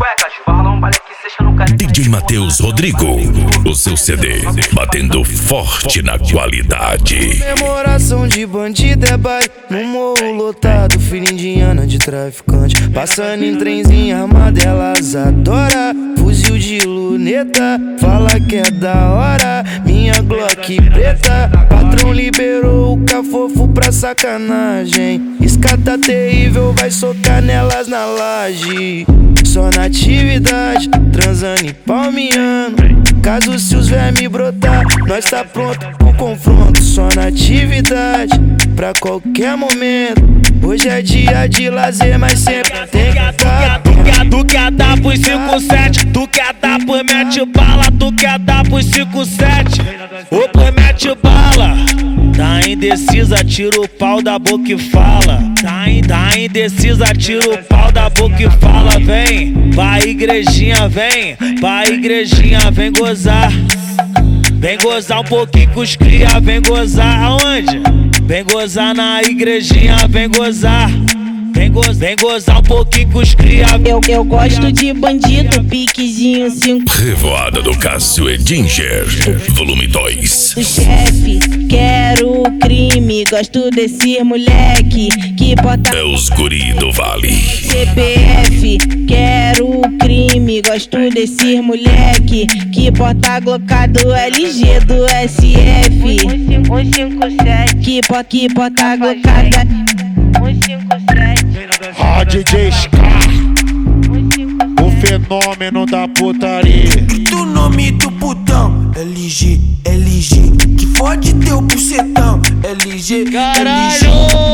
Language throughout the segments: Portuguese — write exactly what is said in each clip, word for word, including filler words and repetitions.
cueca, vai rolar um baile aqui, seja no cara. D J Matheus Rodrigo, o seu C D, batendo forte na qualidade. Comemoração de bandido é baile, no morro lotado, filho indiana de traficante. Passando em trenzinho armado, elas adoram. Fuzil de luneta, fala que é da hora. Minha Glock preta, patrão liberou o cafofo pra sacanagem. Escata terrível, vai socar nelas na laje. Só na atividade, transando e palmeando. Caso se os vermes brotar, nós tá pronto pro confronto. Só na atividade, pra qualquer momento. Hoje é dia de lazer, mas sempre tem que tá. Tu quer dar pros cinco sete, tu quer dar por mete bala, tu quer dar pros cinco sete, ou por mete bala. Tá indecisa, tira o pau da boca e fala. Tá, in, tá indecisa, tira o pau da boca e fala. Vem, vai igrejinha, vem, vai igrejinha, vem gozar. Vem gozar um pouquinho com os cria, vem gozar aonde? Vem gozar na igrejinha, vem gozar. Vem, go vem gozar um pouquinho com os cria. Eu, eu gosto de bandido, piquezinho cinco. Revoada do Cássio Edinger, volume dois. Do chefe, quero o crime. Gosto desse moleque que bota. É os guri do Vale. C P F, quero o crime. Gosto desse moleque que bota glocado L G do S F. um cinco sete, que bota, que bota glocada. um cinco sete. Ó D J Scar, o fenômeno da putaria. Do nome do putão, L G, L G, que fode teu bucetão, L G, Caralho!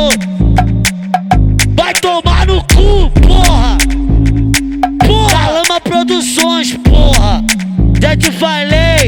Vai tomar no cu, porra! Porra! Lama Produções, porra! Já te falei!